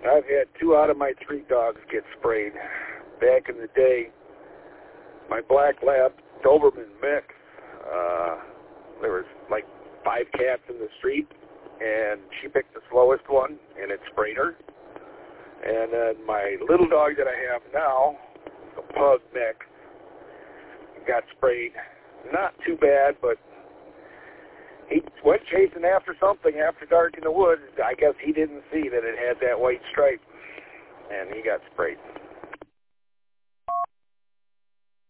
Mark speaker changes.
Speaker 1: I've had 2 out of my 3 dogs get sprayed. Back in the day, my black lab Doberman mix, there was like 5 cats in the street, and she picked the slowest one, and it sprayed her. And then my little dog that I have now, the pug mix, got sprayed. Not too bad, but he went chasing after something after dark in the woods. I guess he didn't see that it had that white stripe, and he got sprayed.